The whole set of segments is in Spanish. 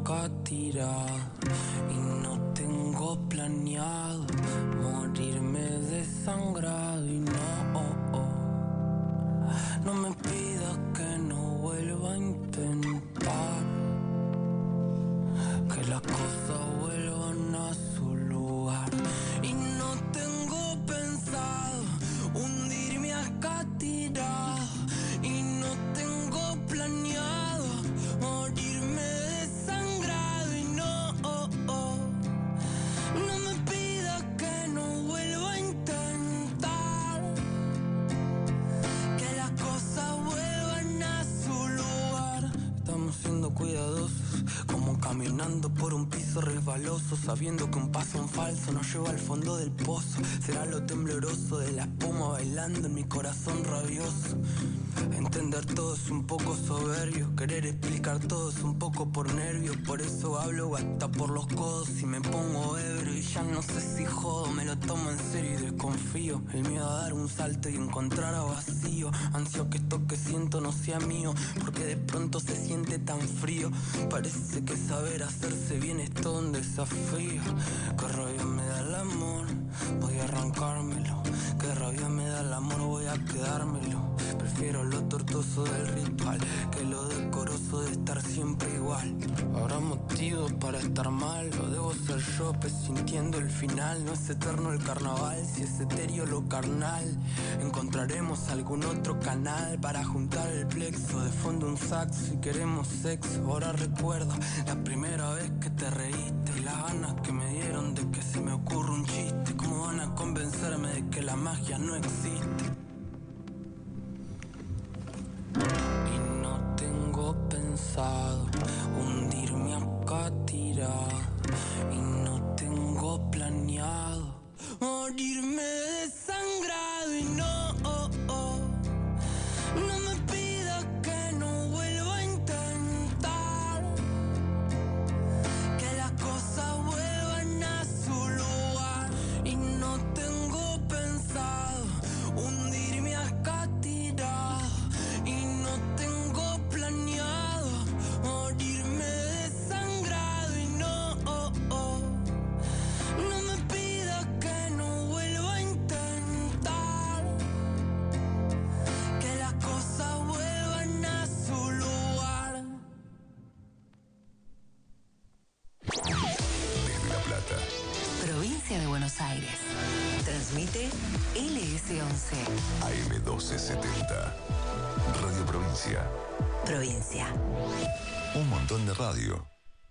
acá tirado y no tengo planeado morirme desangrado y no me pidas que no vuelva a intentar que las cosas vuelvan a su lugar y no tengo pensado hundirme acá tirado y no tengo planeado morirme desangrado y no me pidas que no vuelva a intentar que las cosas vuelvan a su lugar. Estamos siendo cuidadosos, como caminando por un piso resbaloso, sabiendo que un paso en falso nos lleva al fondo del pozo. Será lo tembloroso de la espuma bailando en mi corazón rabioso. Entender todo es un poco soberbio, querer explicar todo es un poco por nervio. Por eso hablo hasta por los codos y me pongo ebrio y ya no sé si jodo, me lo tomo en serio y desconfío. El miedo a dar un salto y encontrar a vacío, ansio que esto que siento no sea mío, porque de pronto se siente tan frío. Parece que saber hacerse bien es todo un desafío. Qué rabia me da el amor, voy a arrancármelo. Qué rabia me da el amor, voy a quedármelo. Prefiero lo tortuoso del ritual que lo decoroso de estar siempre igual. Habrá motivos para estar mal, o debo ser yo presintiendo el final. No es eterno el carnaval, si es etéreo lo carnal. Encontraremos algún otro canal para juntar el plexo. De fondo un saxo si queremos sexo. Ahora recuerdo la primera vez que te reíste y las ganas que me dieron de que se me ocurra un chiste. ¿Cómo van a convencerme de que la magia no existe? Pensado hundirme acá tirado y no tengo planeado morirme desangrado y no me pidas que no vuelva a intentar que las cosas vuelvan a su lugar y no tengo pensado hundirme acá tirado y no tengo planeado morirme desangrado y no me pidas que no vuelva a intentar que las cosas vuelvan a su lugar. Desde La Plata, provincia de Buenos Aires, transmite LS11 AM1270, Radio Provincia. Provincia. Un montón de radio.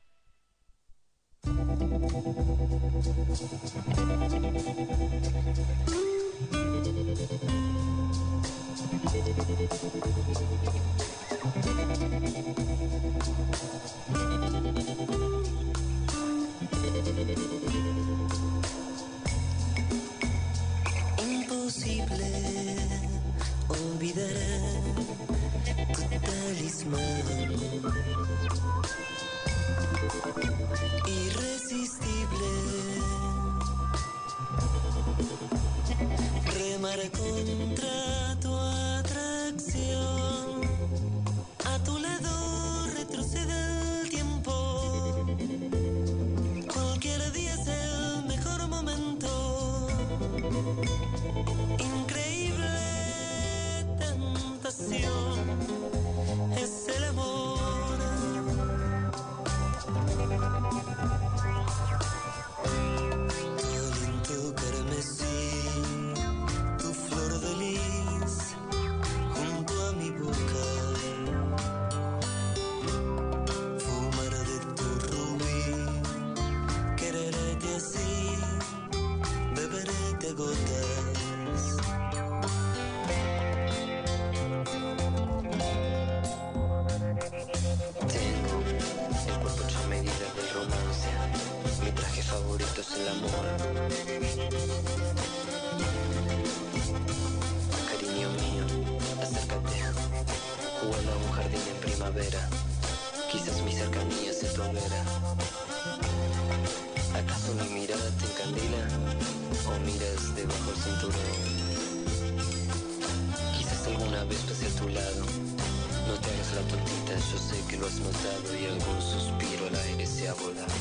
Imposible olvidar tu talismán, irresistible, remar contra tu atracción, a tu lado retrocede el tiempo, cualquier día es el mejor momento, increíble tentación, es el amor. Tu aliento carmesí, tu flor de lis, junto a mi boca, fumar de tu rubí, quererte así, beberete a gotas. Tengo el cuerpo hecho a medida del romance, mi traje favorito es el amor. Cariño mío, acércate, huele a un jardín en primavera, quizás mi cercanía se tolera. ¿Acaso mi mirada te encandila o miras debajo del cinturón? Quizás alguna vez pasé a tu lado No te hagas la tontita, yo sé que lo has notado y algún suspiro al aire se ha volado.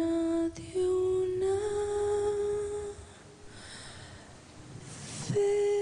Fe.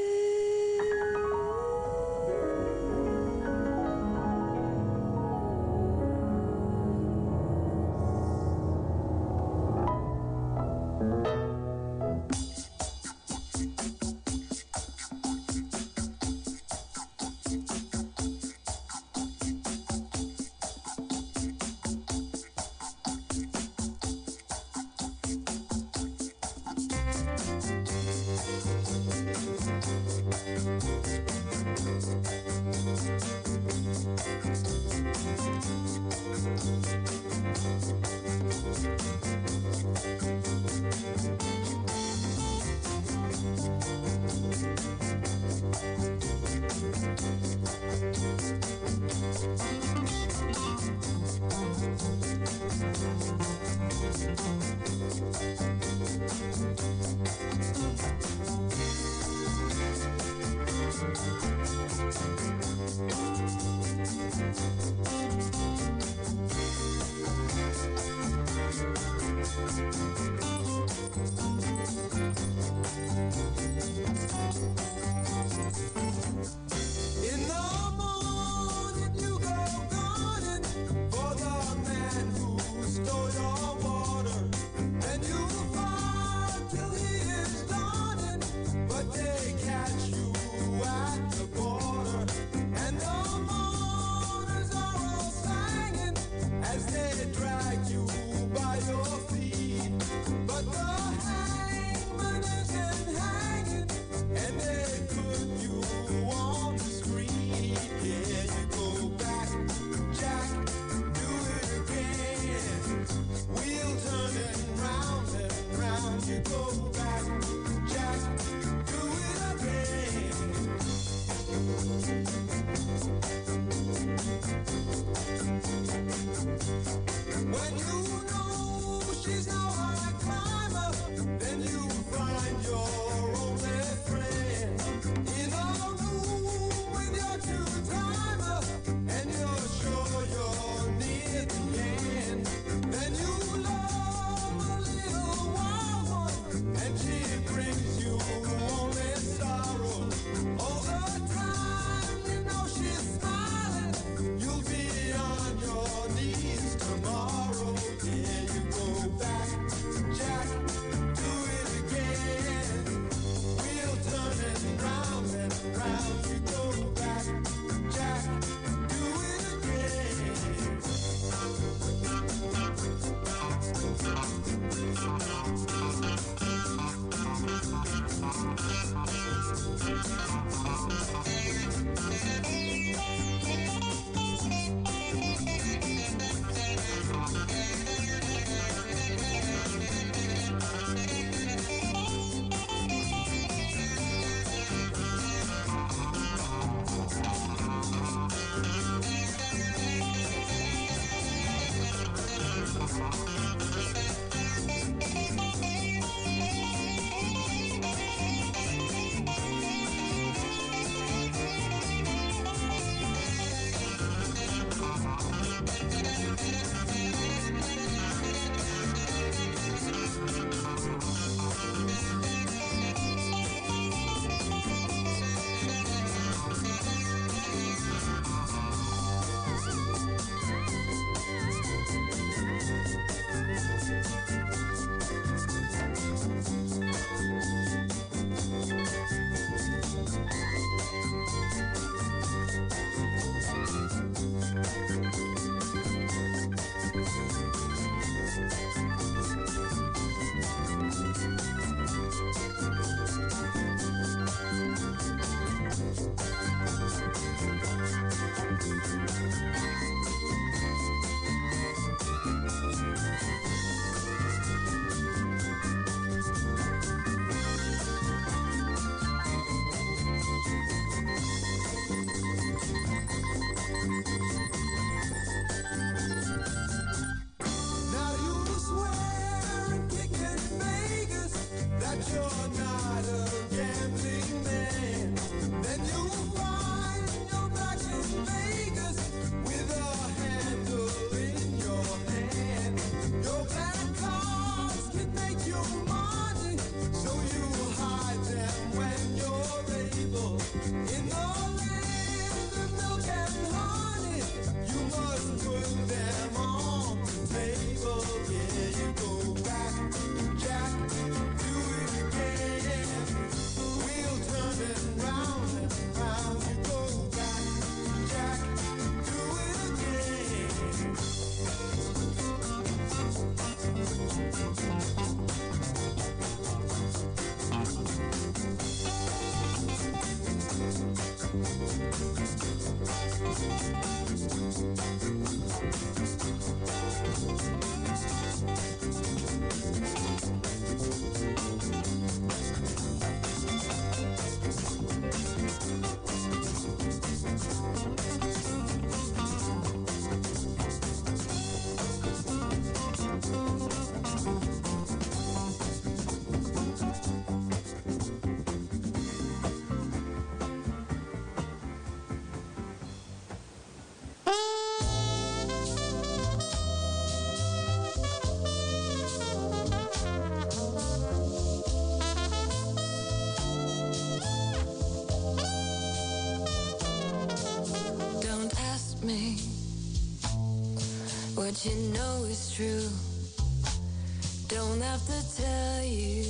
What you know is true. Don't have to tell you.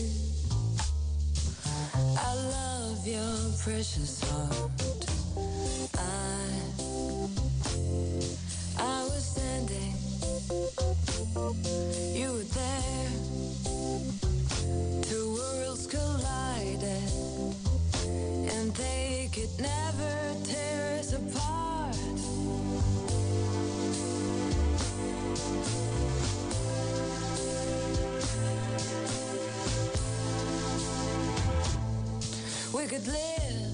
I love your precious heart. I was standing, you were there. Two worlds collided, and they could never tear us apart. We could live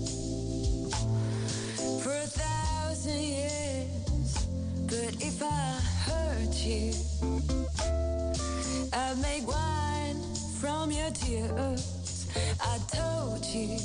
for 1,000 years, but if I hurt you, I'd make wine from your tears. I told you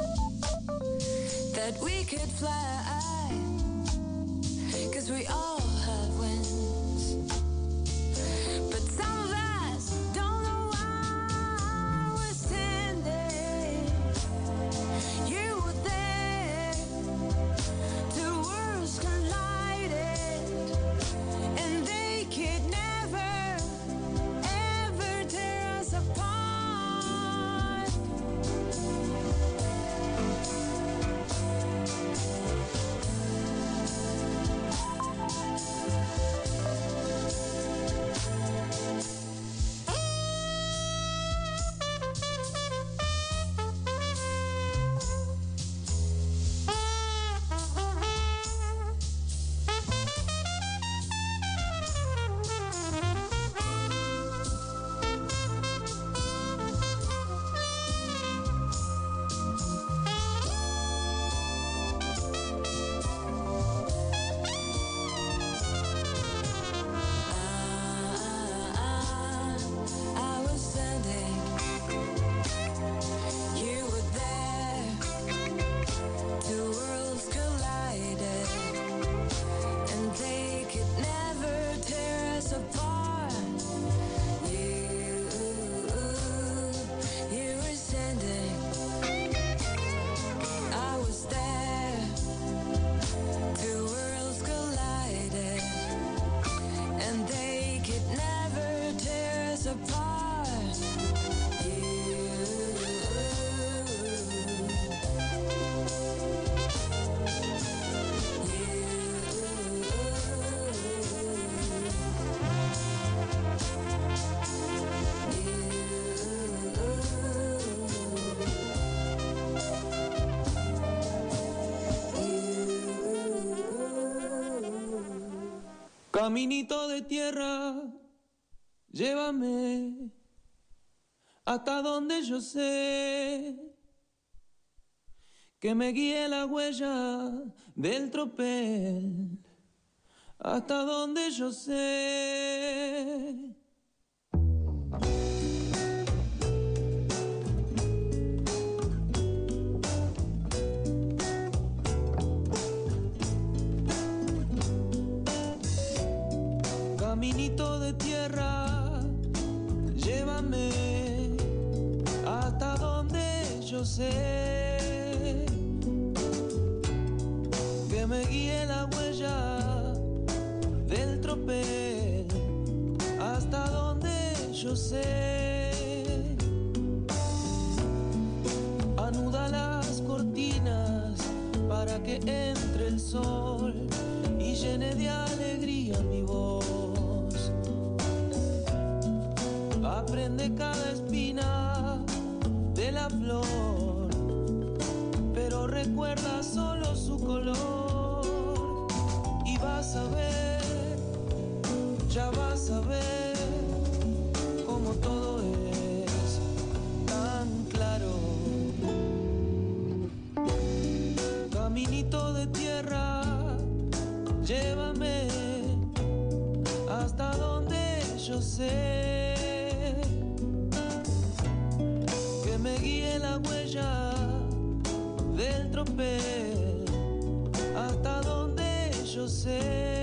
that we could fly, 'cause we all have wings. But some of us don't know why we're standing. You were there, two worlds collided, and they could never, ever tear us apart. I was standing, you were there, two worlds collided, and they could never tear us apart. You were standing, I was there, two worlds collided, and they could never tear us apart. Caminito de tierra, llévame hasta donde yo sé que me guíe la huella del tropel, hasta donde yo sé. Caminito de tierra, llévame hasta donde yo sé que me guíe la huella del tropel, hasta donde yo sé. Anuda las cortinas para que entre el sol y llene de alegría mi voz. Aprende cada espina de la flor, pero recuerda solo su color. Y vas a ver, ya vas a ver cómo todo es tan claro. Caminito de tierra, llévame hasta donde yo sé que me guíe la huella del tropel, hasta donde yo sé.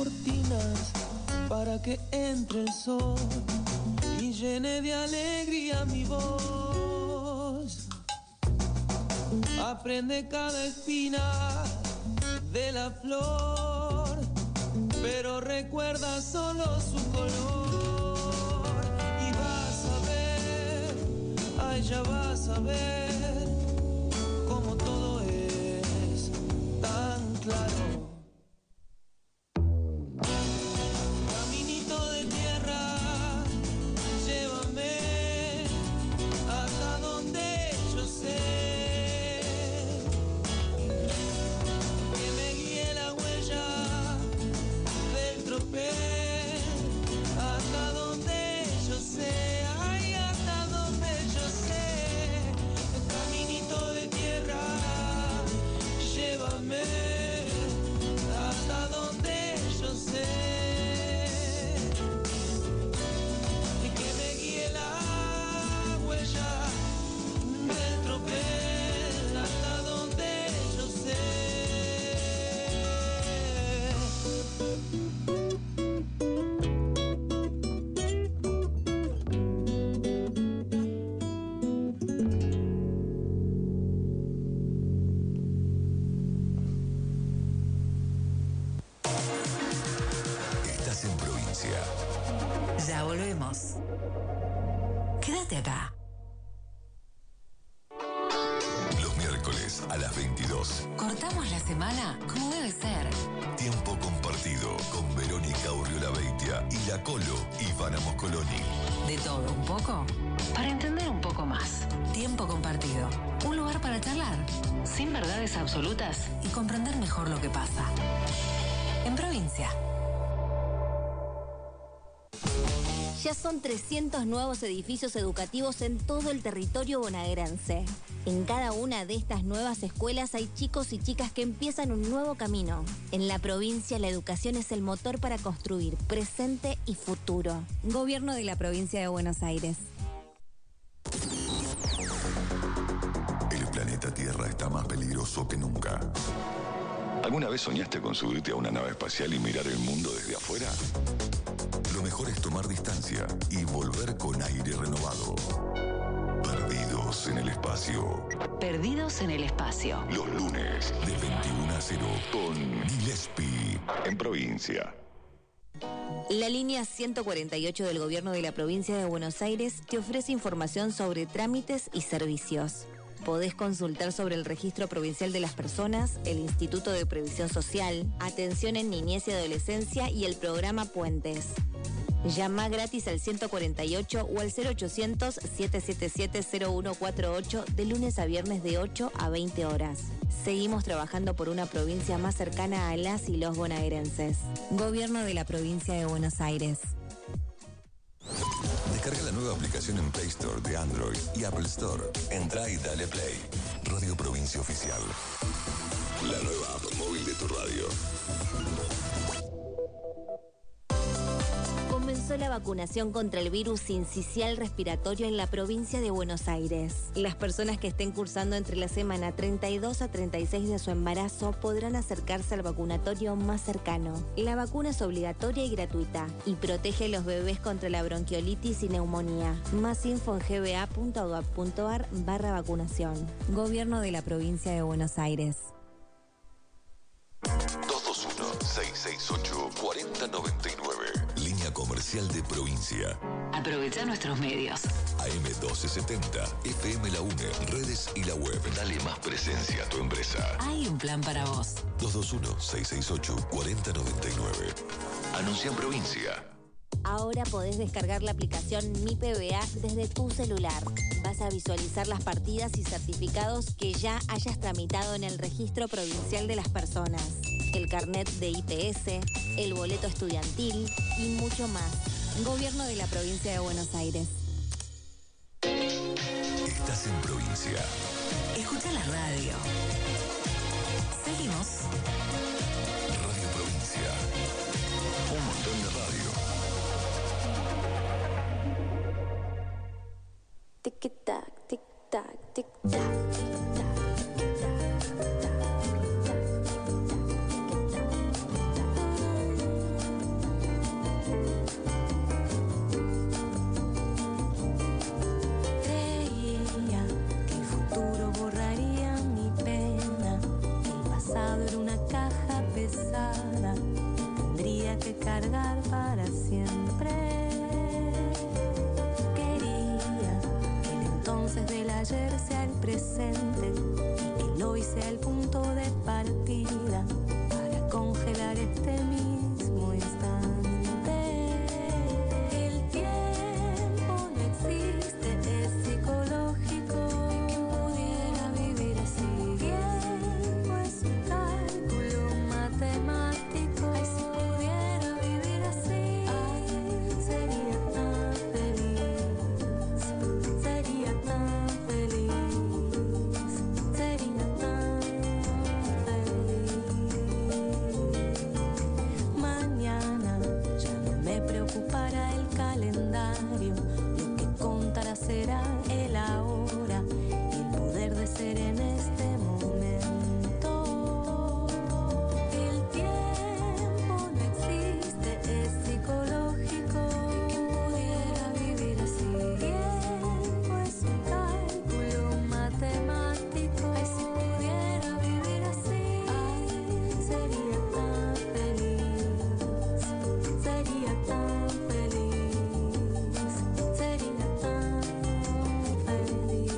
cortinas para que entre el sol y llene de alegría mi voz. Aprende cada espina de la flor, pero recuerda solo su color. Y vas a ver, ay, ya vas a ver cómo todo es tan claro. Caminito de tierra, llévame hasta donde yo sé. Que me guíe la huella del tropel hasta donde yo sé. Ay, hasta donde yo sé. Caminito de tierra, llévame hasta donde yo sé. Y que me guíe la huella del tropel hasta donde yo sé. Estás en provincia. Ya volvemos. Quédate acá. Los miércoles a las 22. Cortamos la semana como debe ser. Tiempo compartido con Verónica Urriola-Beitia y la Colo Ivana Moscoloni. De todo un poco para entender un poco más. Tiempo compartido. Un lugar para charlar, sin verdades absolutas y comprender mejor lo que pasa. En provincia. Ya son 300 nuevos edificios educativos en todo el territorio bonaerense. En cada una de estas nuevas escuelas hay chicos y chicas que empiezan un nuevo camino. En la provincia, la educación es el motor para construir presente y futuro. Gobierno de la provincia de Buenos Aires. El planeta Tierra está más peligroso que nunca. ¿Alguna vez soñaste con subirte a una nave espacial y mirar el mundo desde afuera? Lo mejor es tomar distancia y volver con aire renovado. Perdidos en el espacio. Perdidos en el espacio. Los lunes de 21 a 0 con Gillespie en provincia. La línea 148 del Gobierno de la provincia de Buenos Aires te ofrece información sobre trámites y servicios. Podés consultar sobre el Registro Provincial de las Personas, el Instituto de Previsión Social, Atención en Niñez y Adolescencia y el programa Puentes. Llama gratis al 148 o al 0800-777-0148 de lunes a viernes de 8 a 20 horas. Seguimos trabajando por una provincia más cercana a las y los bonaerenses. Gobierno de la provincia de Buenos Aires. Descarga la nueva aplicación en Play Store de Android y Apple Store. Entra y dale play. Radio Provincia Oficial. La nueva app móvil de tu radio. Comenzó la vacunación contra el virus sincicial respiratorio en la provincia de Buenos Aires. Las personas que estén cursando entre la semana 32 a 36 de su embarazo podrán acercarse al vacunatorio más cercano. La vacuna es obligatoria y gratuita y protege a los bebés contra la bronquiolitis y neumonía. Más info en gba.gov.ar/vacunación. Gobierno de la provincia de Buenos Aires. 221-668-4099. Línea comercial de provincia. Aprovecha nuestros medios. AM 1270, FM La UNE, redes y la web. Dale más presencia a tu empresa. Hay un plan para vos. 221-668-4099. Anuncia en provincia. Ahora podés descargar la aplicación Mi PBA desde tu celular. Vas a visualizar las partidas y certificados que ya hayas tramitado en el Registro Provincial de las Personas, el carnet de IPS, el boleto estudiantil y mucho más. Gobierno de la provincia de Buenos Aires. Estás en provincia. Escucha la radio. Seguimos. Radio Provincia. Un montón de radio. Tic-tac, tic-tac, tic-tac. pasado era una caja pesada, tendría que cargar para siempre. Quería que el entonces del ayer sea el presente y que el hoy sea el punto de partida para congelar este mismo instante. El tiempo no existe, es psicológico. Quien pudiera vivir así, tiempo es un cálculo matemático. Ay, si pudiera vivir así, ay, sería tan feliz, sería tan feliz, sería tan feliz. Mañana ya no me preocupará el calendario, lo que contará será el ahora y el poder de ser en este momento. El tiempo no existe, es psicológico. Quien pudiera vivir así, tiempo es un cálculo matemático. Ay, si pudiera vivir así, ay, sería tan feliz, sería tan feliz, sería tan feliz.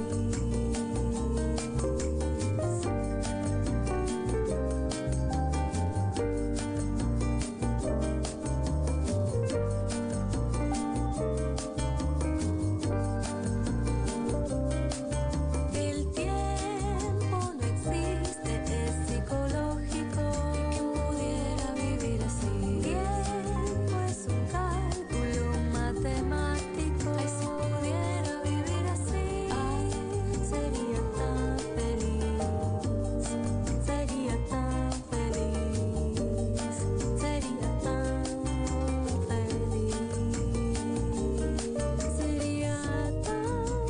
El tiempo no existe, es psicológico. Quien pudiera vivir así, tiempo es un cálculo matemático. Ay, si pudiera vivir así, ay, sería tan feliz, sería tan feliz, sería tan feliz, sería tan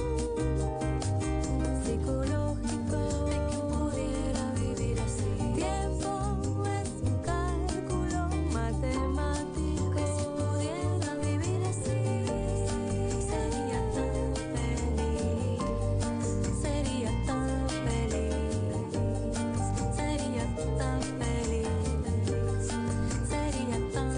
psicológico. De quien pudiera vivir así, tiempo es un cálculo matemático. Y si pudiera vivir así, sería tan feliz, sería tan feliz, sería tan feliz, sería tan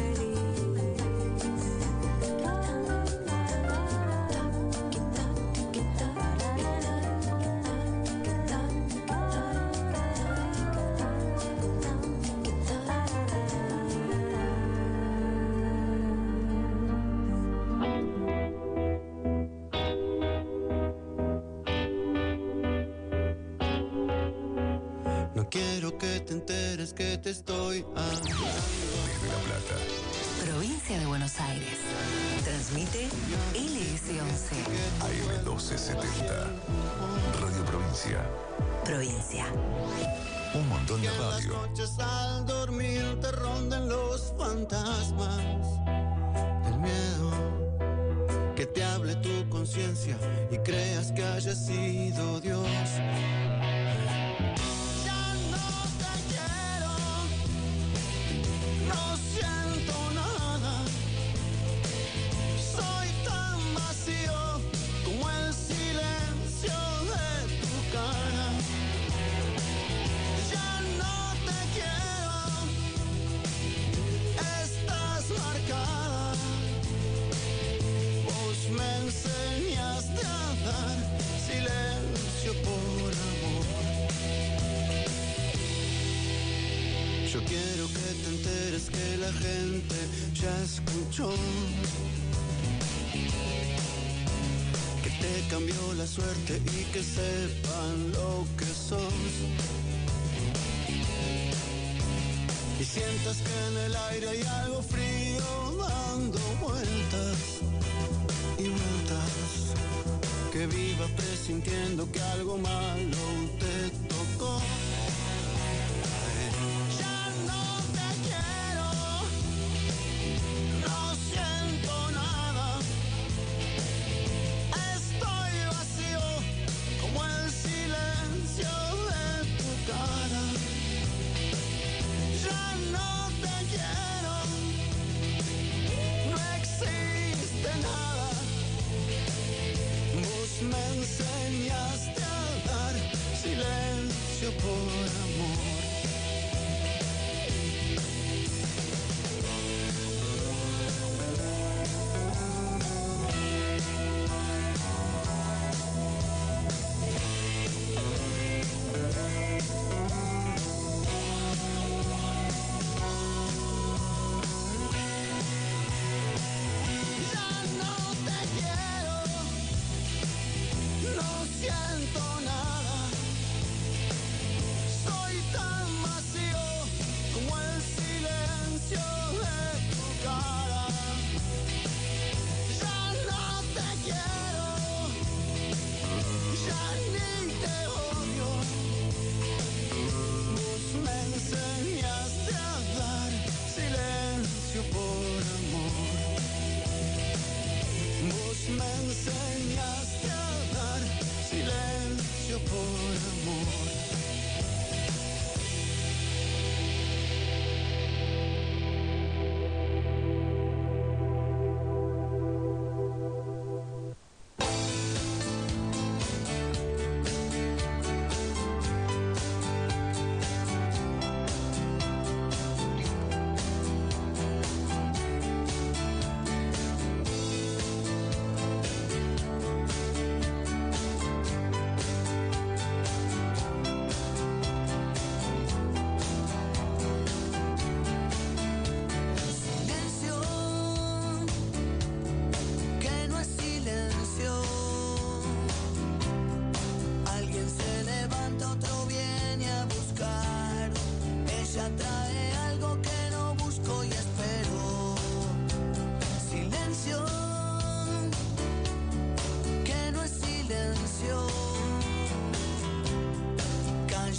No quiero que te enteres que te estoy amando. Desde La Plata, Provincia de Buenos Aires. Transmite LS11. AM 1270. Radio Provincia. Provincia. Un montón Que de en las radio. noches al dormir te ronden los fantasmas del miedo. Que te hable tu conciencia y creas que haya sido Dios. Ya no te quiero, no siento nada. Soy tan vacío como el silencio de tu cara. Ya no te quiero, estás marcada. Vos me enseñaste a dar silencio por amor. Yo quiero que te enteres que la gente ya escuchó, que te cambió la suerte y que sepan lo que sos. Y sientas que en el aire hay algo frío dando vueltas y vueltas. Que vivas presintiendo que algo malo te tocó. Ya no te quiero, no siento nada. Estoy vacío como el silencio de tu cara. Ya no te quiero, no existe nada. Vos me enseñaste a dar silencio por amor.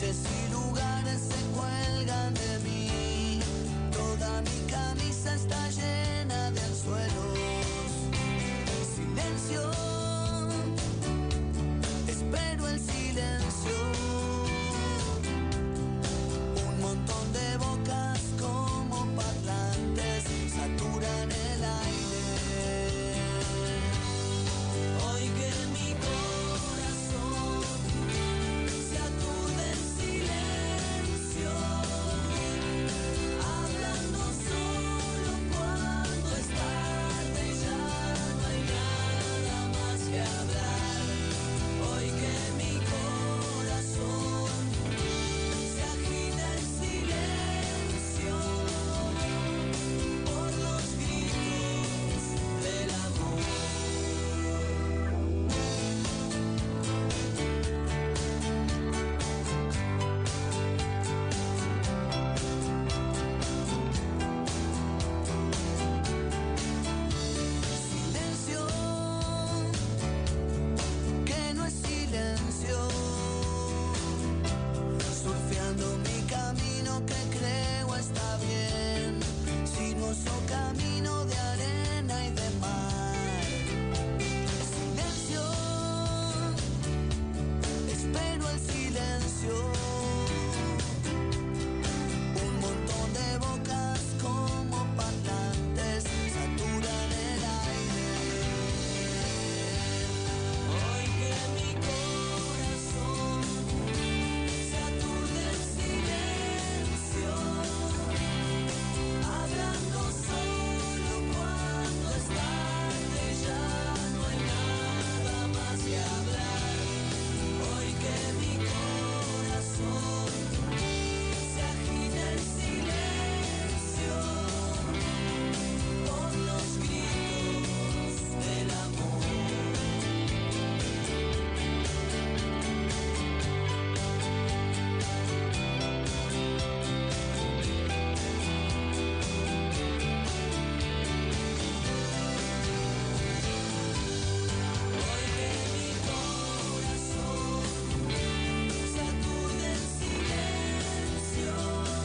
Calles y lugares se cuelgan de mí. Toda mi camisa está llena de anzuelos. Silencio, espero el silencio. Un montón de bocas como parlantes saturan el aire. Hoy que mi corazón se aturde en silencio, hablando solo cuando es tarde, ya no hay nada más que hablar. Hoy que mi corazón se agita en silencio por los gritos del amor. Silencio, que no es silencio, surfeando mi camino que creo está bien, sinuoso camino de arena y de mar. Silencio, espero el silencio. Un montón de bocas como parlantes saturan el aire. Hoy que mi corazón se aturde en silencio, hablando solo cuando es tarde, ya no hay nada más que hablar. Hoy que mi corazón se agita en silencio por los gritos del amor. Hoy que mi corazón se aturde en silencio,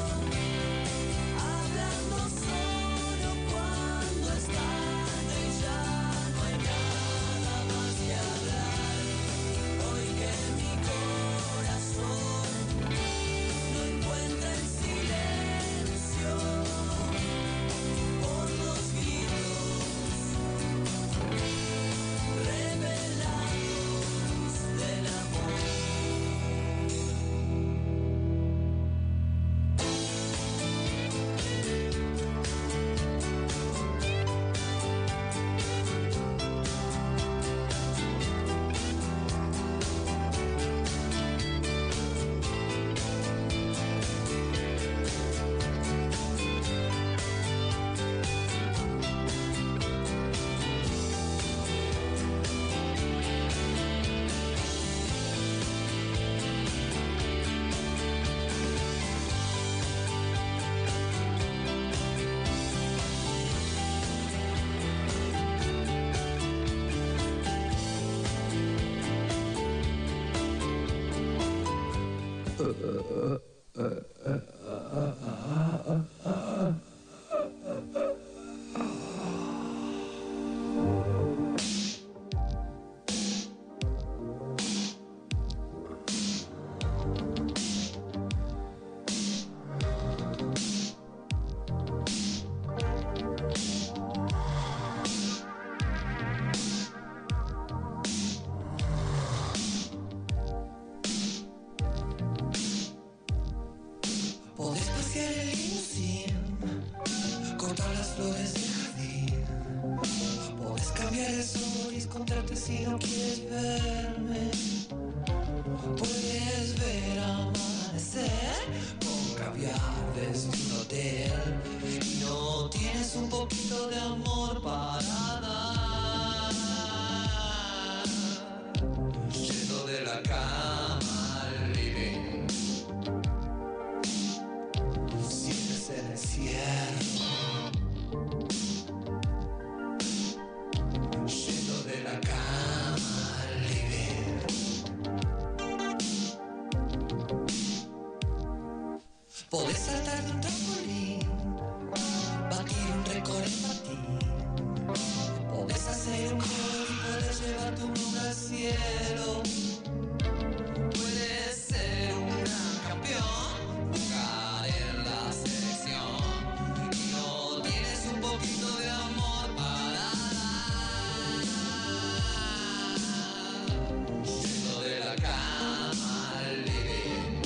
hablando solo cuando es tarde, ya no hay nada más que hablar. Hoy que mi corazón lo encuentra en silencio por los gritos revelados del amor. Podés pasear el limusín Podés saltar de un trampolín, batir un récord en patín. Podés hacer un gol y podés llevar tu mundo al cielo. Puedes ser un gran campeón, jugar en la selección. Y no tienes un poquito de amor para dar. Yendo de la cama al living.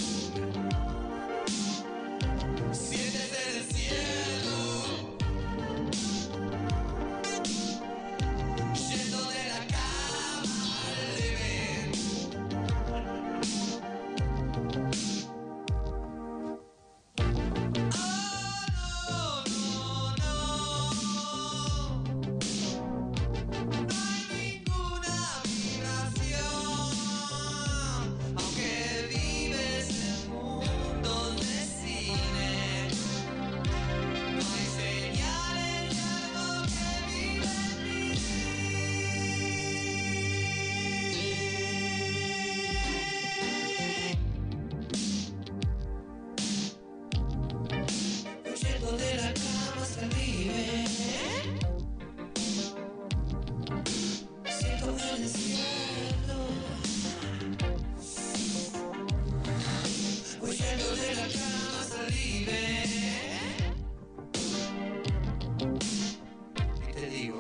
Sientes en el cielo. Yendo de la cama al living. Oh, no, no, no. No hay ninguna vibración. Aunque vives en mundos de cine, no hay señales de algo que vive en mí. Huyendo de la cama hasta el living. Siento en el cielo. Huyendo de la cama hasta el living. Y te digo.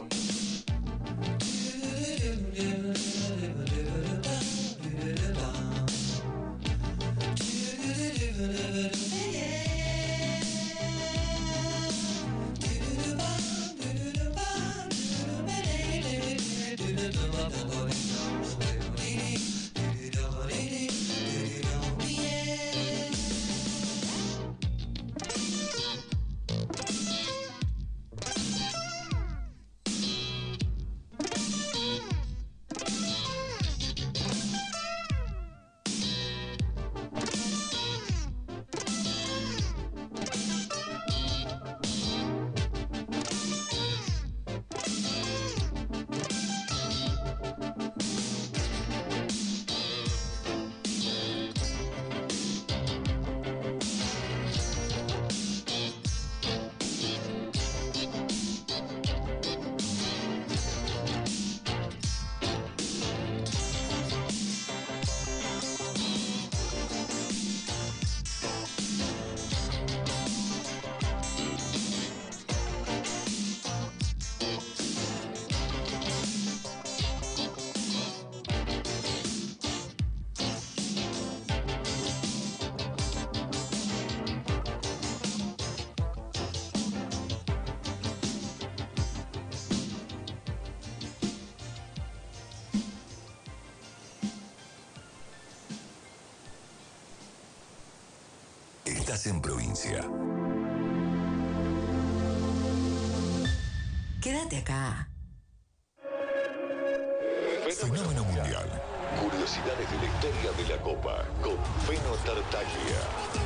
Estás en provincia. Quédate acá. Fenómeno mundial. Curiosidades de la historia de la Copa con Feno Tartaglia.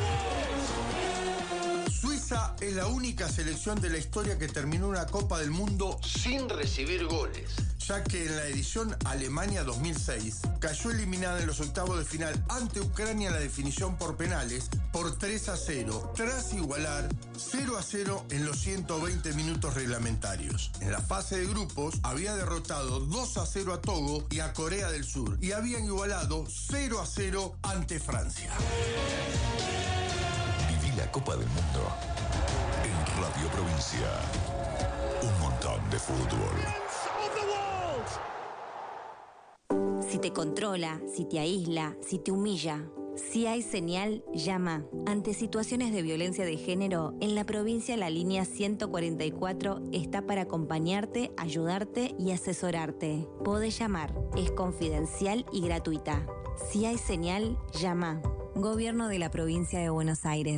Suiza es la única selección de la historia que terminó una Copa del Mundo sin recibir goles, ya que en la edición Alemania 2006 cayó eliminada en los octavos de final ante Ucrania en la definición por penales por 3-0, tras igualar 0-0 en los 120 minutos reglamentarios. En la fase de grupos había derrotado 2-0 a Togo y a Corea del Sur y habían igualado 0-0 ante Francia. Viví la Copa del Mundo en Radio Provincia. Un montón de fútbol. Si te controla, si te aísla, si te humilla, si hay señal, llama. Ante situaciones de violencia de género, en la provincia la línea 144 está para acompañarte, ayudarte y asesorarte. Podés llamar, es confidencial y gratuita. Si hay señal, llama. Gobierno de la provincia de Buenos Aires.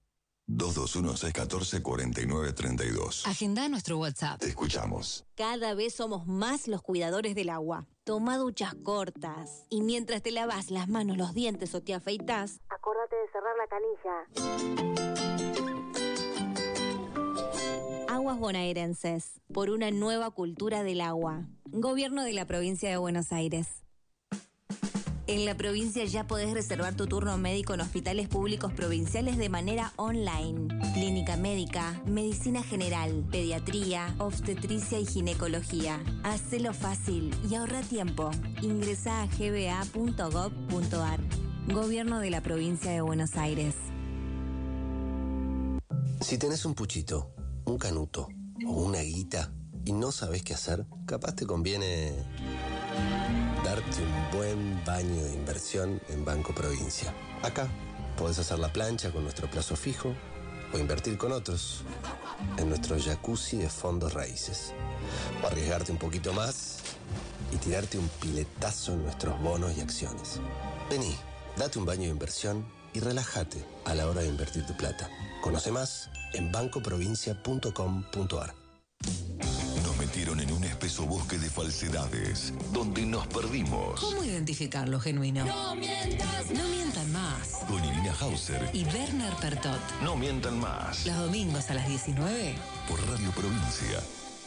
221-614-4932. Agenda nuestro WhatsApp. Te escuchamos. Cada vez somos más los cuidadores del agua. Toma duchas cortas. Y mientras te lavas las manos, los dientes o te afeitas, acordate de cerrar la canilla. Aguas bonaerenses. Por una nueva cultura del agua. Gobierno de la provincia de Buenos Aires. En la provincia ya podés reservar tu turno médico en hospitales públicos provinciales de manera online. Clínica médica, medicina general, pediatría, obstetricia y ginecología. Hacelo fácil y ahorra tiempo. Ingresá a gba.gov.ar. Gobierno de la Provincia de Buenos Aires. Si tenés un puchito, un canuto o una guita y no sabés qué hacer, capaz te conviene darte un buen baño de inversión en Banco Provincia. Acá podés hacer la plancha con nuestro plazo fijo o invertir con otros en nuestro jacuzzi de fondos raíces. O arriesgarte un poquito más y tirarte un piletazo en nuestros bonos y acciones. Vení, date un baño de inversión y relájate a la hora de invertir tu plata. Conoce más en bancoprovincia.com.ar. Nos metieron en un espeso bosque de falsedades, donde nos perdimos. ¿Cómo identificar lo genuino? No mientas. No mientan más. Con Irina Hauser Y Werner Pertot. No mientan más. Los domingos a las 19. Por Radio Provincia.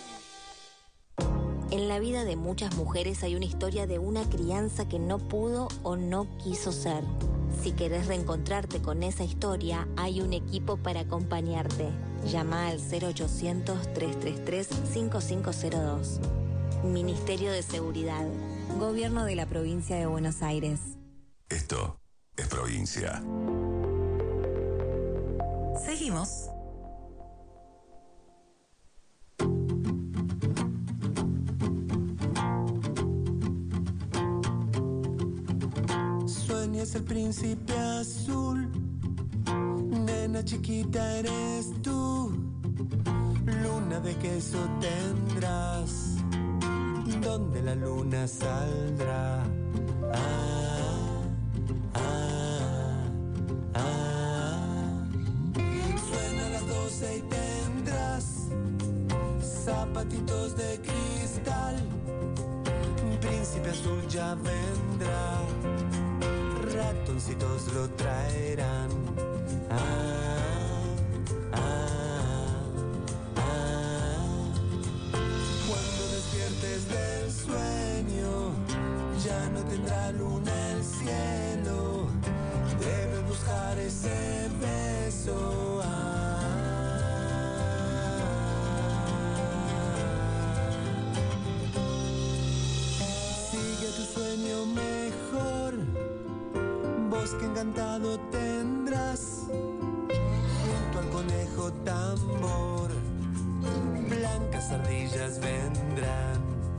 En la vida de muchas mujeres hay una historia de una crianza que no pudo o no quiso ser. Si querés reencontrarte con esa historia, hay un equipo para acompañarte. Llama al 0800-333-5502. Ministerio de Seguridad. Gobierno de la Provincia de Buenos Aires. Esto es Provincia. Seguimos. Sueñas el príncipe azul, nena chiquita eres tú, luna de queso tendrás, donde la luna saldrá. Suena las 12 y tendrás zapatitos de cristal, príncipe azul ya vendrá, ratoncitos lo traerán. Cuando despiertes del sueño, ya no tendrá luna el cielo, debes buscar ese beso. Sigue tu sueño mejor, bosque encantado tendrás, junto al conejo tambor, blancas ardillas vendrán.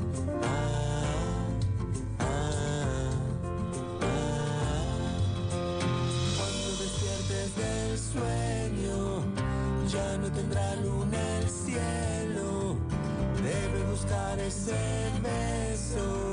Cuando despiertes del sueño, ya no tendrá luna el cielo, debes buscar ese beso.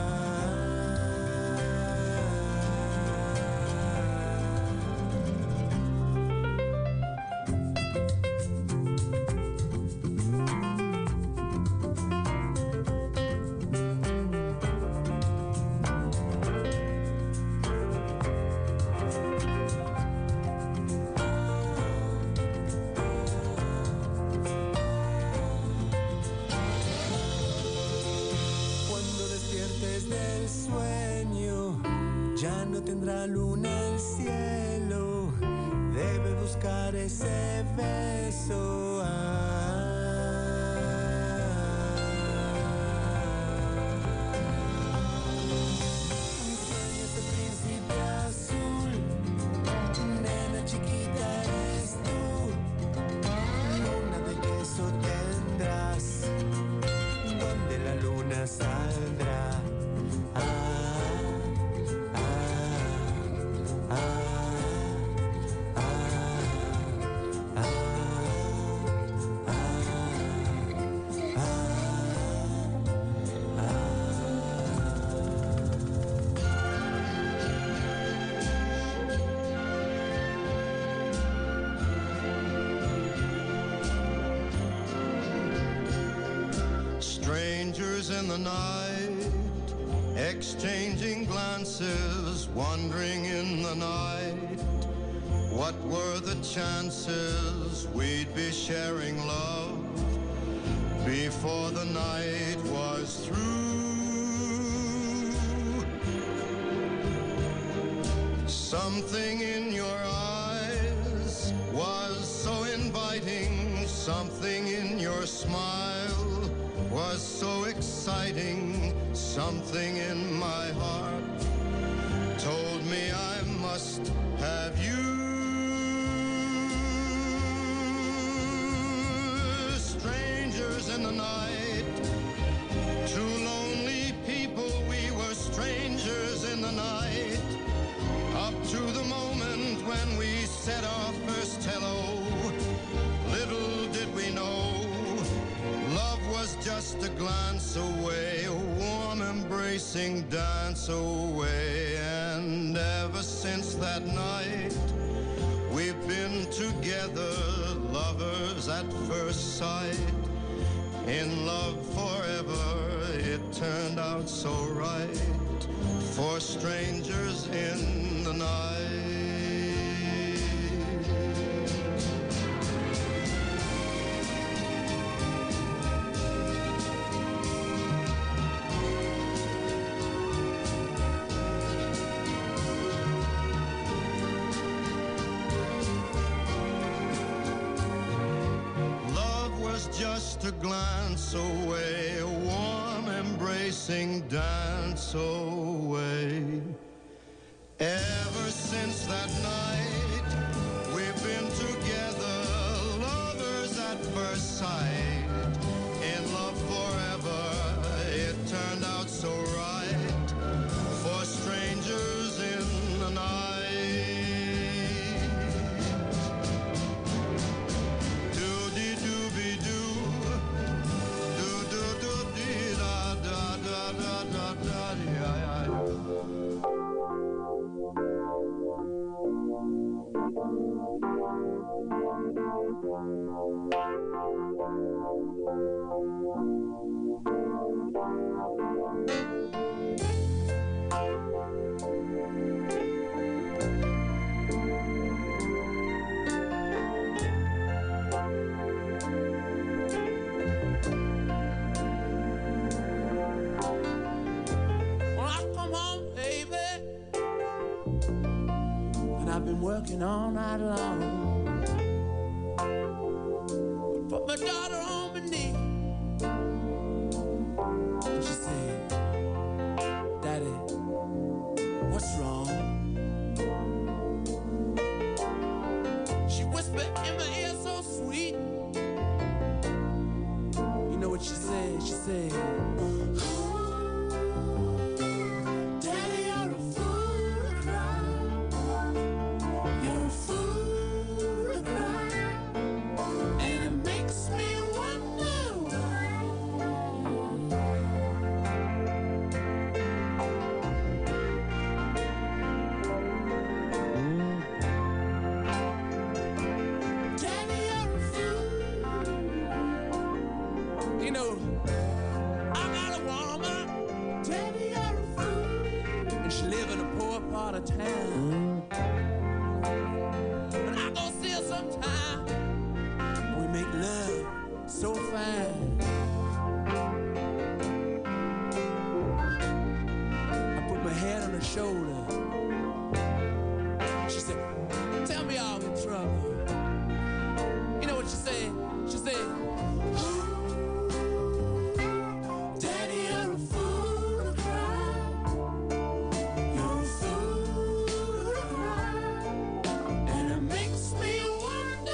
Tendrá luna el cielo, debe buscar ese beso. Sueñas el príncipe azul, nena chiquita eres tú, luna de queso tendrás, donde la luna saldrá. In the night, exchanging glances, wandering in the night. What were the chances we'd be sharing love before the night was through? Something in your eyes was so inviting. Something in your smile was so exciting. Something in my heart told me I must have you. Strangers in the night, two lonely people, we were strangers in the night. Up to the moment when we said our first hello, little did we know, love was just a glance away, a warm embracing dance away. And ever since that night, we've been together, lovers at first sight. In love forever, it turned out so right, for strangers in the night. Just a glance away, a warm embracing dance away. Ever since that night, we've been together, lovers at first sight. In love forever, it turned out so right, for strangers in the night. Working all night long, put my daughter on my knee, and she said, Daddy, what's wrong? She whispered in my ear so sweet. You know what she said? She said, And it makes me wonder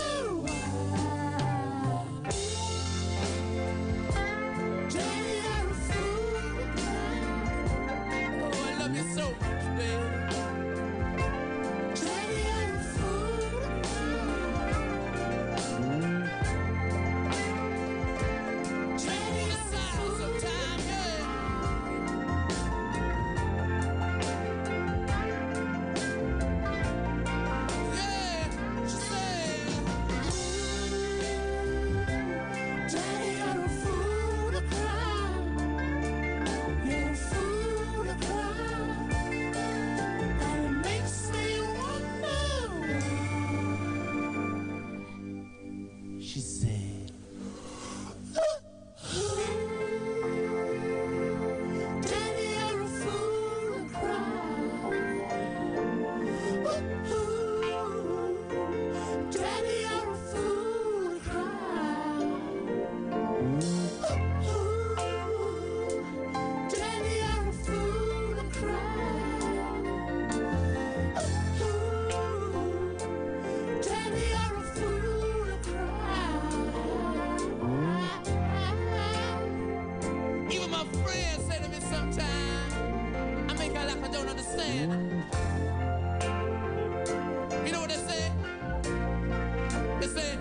You know what they say? They say,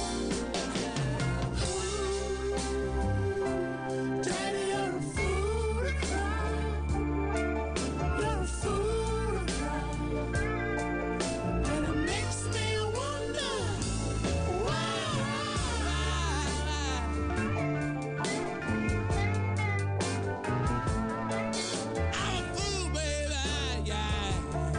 Daddy, you're a fool to cry. You're a fool to cry. And it makes me wonder why. I'm a fool, baby, yeah.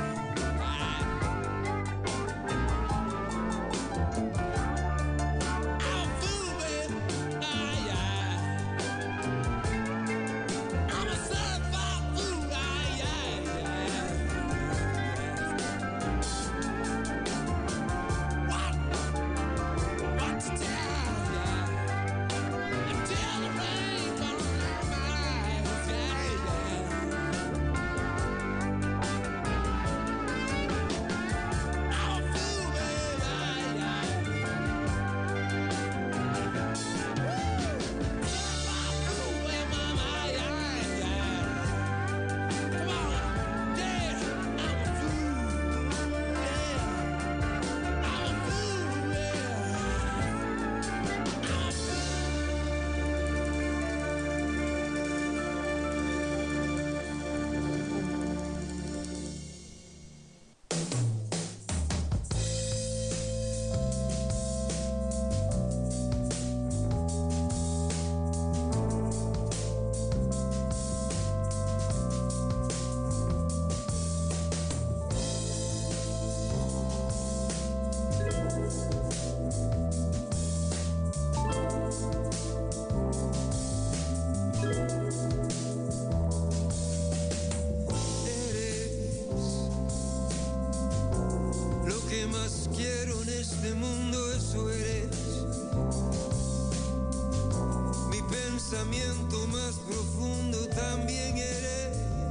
pensamiento más profundo también eres.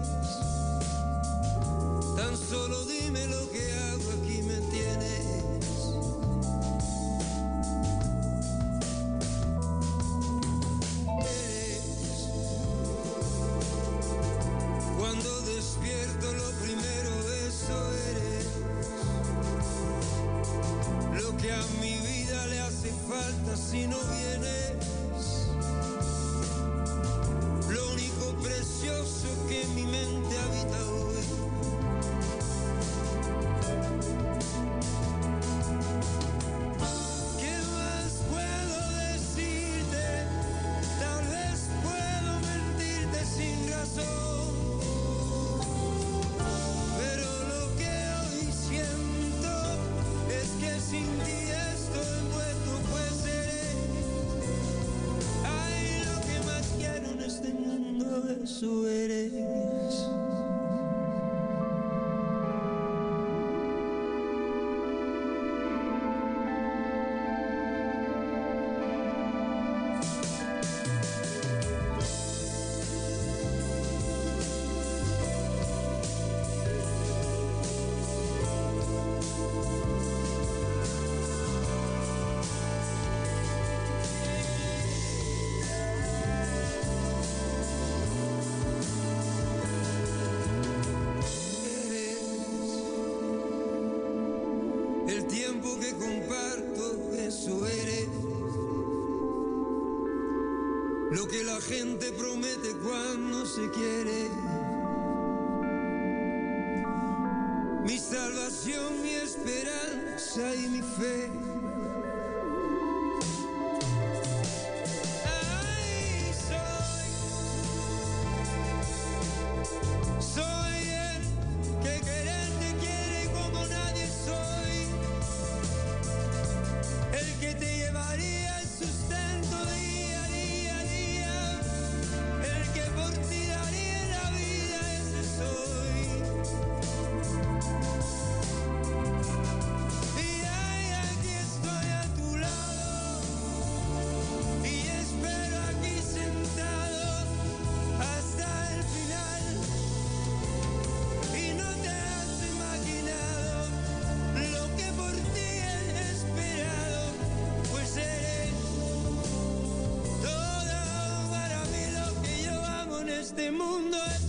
Tan solo dime lo que hago, aquí me tienes. Eres. Cuando despierto lo primero eso eres. Lo que a mi vida le hace falta si no vienes. Lo único precioso que en mi mente habita hoy. ¿Qué más puedo decirte? Tal vez puedo mentirte sin razón. Pero lo que hoy siento es que sin ti estoy muerto, pues seré. Ay, lo que más quiero en este mundo, eso eres. El tiempo que comparto, eso eres. Lo que la gente promete cuando se quiere. Mi salvación, mi esperanza y mi fe. Ay, soy el que quererte quiere como nadie soy. El que te llevaría el sustento día a día a día. El que por ti daría la vida, ese soy. Y ay, aquí estoy a tu lado. Y espero aquí sentado hasta el final. Y no te has imaginado lo que por ti he esperado. Pues eres todo para mí, lo que yo amo en este mundo es